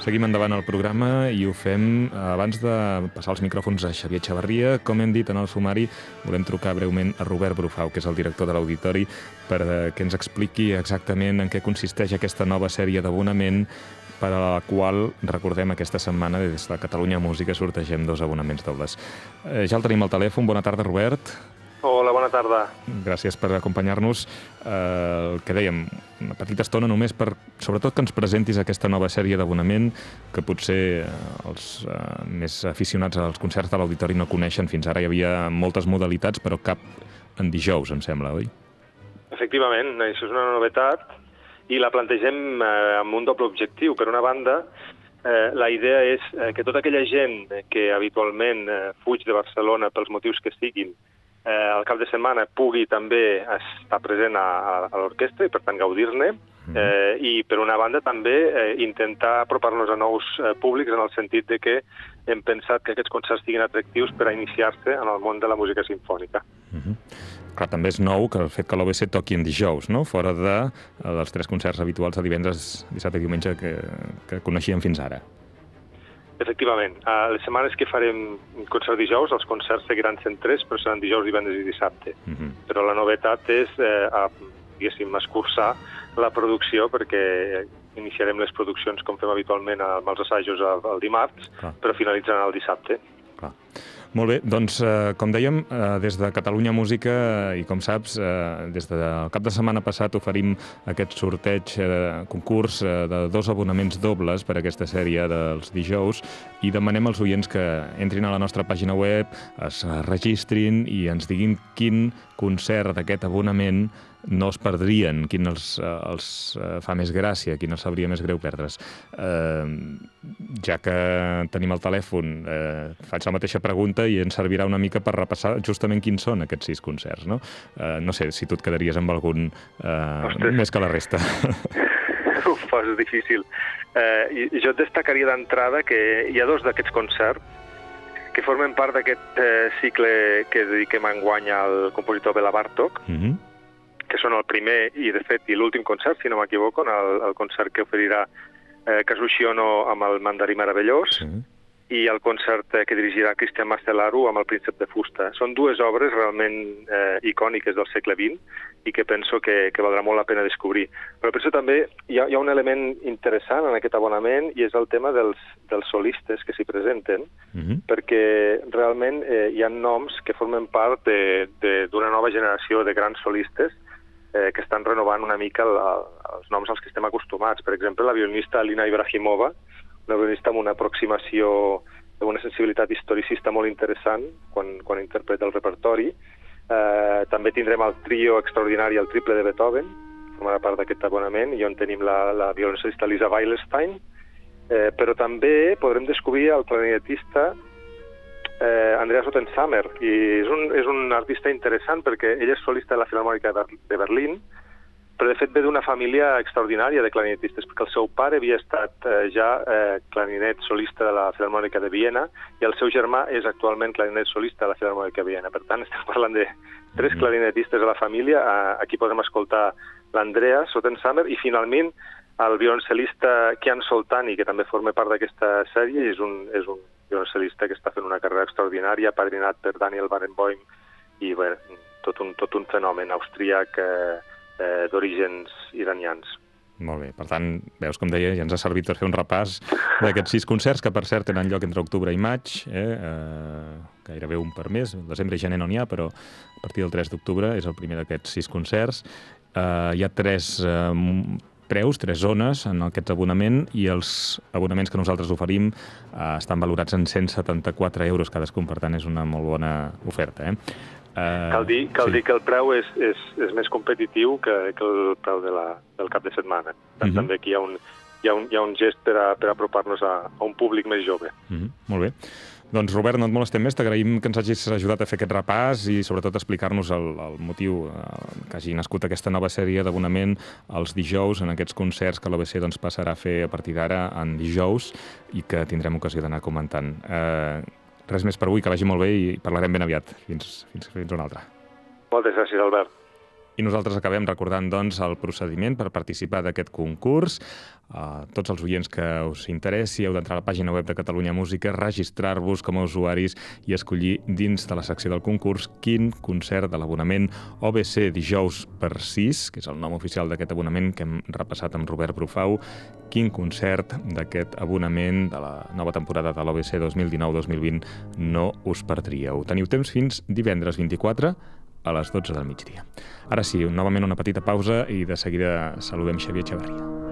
Seguim endavant el programa i ho fem abans de passar els micròfons a Xavier Xavarria. Com hem dit en el sumari, volem trucar breument a Robert Brufau, que és el director de l'Auditori, perquè ens expliqui exactament en què consisteix aquesta nova sèrie d'abonament per a la qual, recordem, aquesta setmana des de Catalunya Música sortegem 2 abonaments dobles. Ja el tenim al telèfon. Bona tarda, Robert. Hola, bona tarda. Gràcies per acompanyar-nos. El que dèiem, una petita estona només per, sobretot, que ens presentis aquesta nova sèrie d'abonament que potser els més aficionats als concerts de l'Auditori no coneixen. Fins ara hi havia moltes modalitats, però cap en dijous, em sembla, oi? Efectivament, això és una novetat i la plantegem amb un doble objectiu. Per una banda, la idea és que tota aquella gent que habitualment fuig de Barcelona pels motius que siguin, al cap de setmana pugui també estar present a l'orquestra i, per tant, gaudir-ne. I, per una banda, també intentar apropar-nos a nous públics en el sentit de que hem pensat que aquests concerts siguin atractius per a iniciar-se en el món de la música simfònica. Clar, també és nou que el fet que l'OBC toqui en dijous, no? Fora dels 3 concerts habituals de divendres, dissabte i diumenge que coneixíem fins ara. Efectivament. Les setmanes que farem concert dijous, els concerts seguiran sent 3, però seran dijous, divendres i dissabte. Però la novetat és, diguéssim, escurçar la producció, perquè iniciarem les produccions com fem habitualment amb els assajos el dimarts, però finalitzaran el dissabte. Clar. Molt bé, doncs, com dèiem, des de Catalunya Música, i com saps, des del cap de setmana passat oferim aquest sorteig, concurs de 2 abonaments dobles per a aquesta sèrie dels dijous, i demanem als oients que entrin a la nostra pàgina web, es registrin i ens diguin quin concert d'aquest abonament no es perdrien, quin els fa més gràcia, quin els sabria més greu perdre's. Ja que tenim el telèfon, faig la mateixa pregunta i ens servirà una mica per repassar justament quins són aquests 6 concerts, no? No sé si tu et quedaries amb algun més que la resta. Uf, és difícil. Jo et destacaria d'entrada que hi ha 2 d'aquests concerts que formen part d'aquest cicle que dediquem enguany al compositor Bela Bartók, que són el primer i, de fet, i l'últim concert, si no m'equivoco, el concert que oferirà Kazushi Ono amb el Mandarí Meravellós, i el concert que dirigirà Cristian Mastelaro amb el Príncep de Fusta. Són 2 obres realment icòniques del segle XX i que penso que valdrà molt la pena descobrir. Però penso també hi ha un element interessant en aquest abonament i és el tema dels solistes que s'hi presenten, perquè realment hi ha noms que formen part d'una nova generació de grans solistes que estan renovant una mica els noms als que estem acostumats. Per exemple, la violinista Alina Ibrahimova, una violinista amb una aproximació d'una sensibilitat historicista molt interessant quan interpreta el repertori. També tindrem el trio extraordinari, el triple de Beethoven, formarà part d'aquest abonament, i on tenim la violoncel·lista Lisa Weilstein, però també podrem descobrir el clarinetista Andreas Ottensamer, i és un artista interessant perquè ell és solista de la Filharmònica de Berlín, però de fet ve d'una família extraordinària de clarinetistes, perquè el seu pare havia estat ja clarinet solista de la Filharmònica de Viena i el seu germà és actualment clarinet solista de la Filharmònica de Viena. Per tant, estem parlant de 3 clarinetistes de la família. Aquí podem escoltar l'Andreas Ottensamer i, finalment, el violoncel·lista Kian Soltani, que també forma part d'aquesta sèrie, és un violoncel·lista que està fent una carrera extraordinària, apadrinat per Daniel Barenboim, i bé, tot un fenomen austríac d'orígens iranians. Molt bé, per tant, veus, com deia, ja ens ha servit per fer un repàs d'aquests 6 concerts, que per cert tenen lloc entre octubre i maig, gairebé un per mes. Al desembre i gener no n'hi ha, però a partir del 3 d'octubre és el primer d'aquests 6 concerts. Hi ha 3 preus, 3 zones en aquests abonament, i els abonaments que nosaltres oferim estan valorats en 174 euros cadascun, per tant és una molt bona oferta. Cal dir que el preu és més competitiu que el preu del cap de setmana. També aquí hi ha un gest per apropar-nos a un públic més jove. Molt bé. Doncs, Robert, no et molestem més. T'agraïm que ens hagis ajudat a fer aquest repàs i, sobretot, explicar-nos el motiu que hagi nascut aquesta nova sèrie d'abonament els dijous en aquests concerts que l'OBC passarà a fer a partir d'ara en dijous i que tindrem ocasió d'anar comentant. Res més per avui, que vagi molt bé i parlarem ben aviat. Fins una altra. Moltes gràcies, Albert. I nosaltres acabem recordant, doncs, el procediment per participar d'aquest concurs. Tots els oients que us interessi heu d'entrar a la pàgina web de Catalunya Música, registrar-vos com a usuaris i escollir dins de la secció del concurs quin concert de l'abonament OBC dijous per 6, que és el nom oficial d'aquest abonament que hem repassat amb Robert Brufau, quin concert d'aquest abonament de la nova temporada de l'OBC 2019-2020 no us perdríeu. Teniu temps fins divendres 24 a les 12 del migdia. Ara sí, novament una petita pausa i de seguida saludem Xavier Echevarria.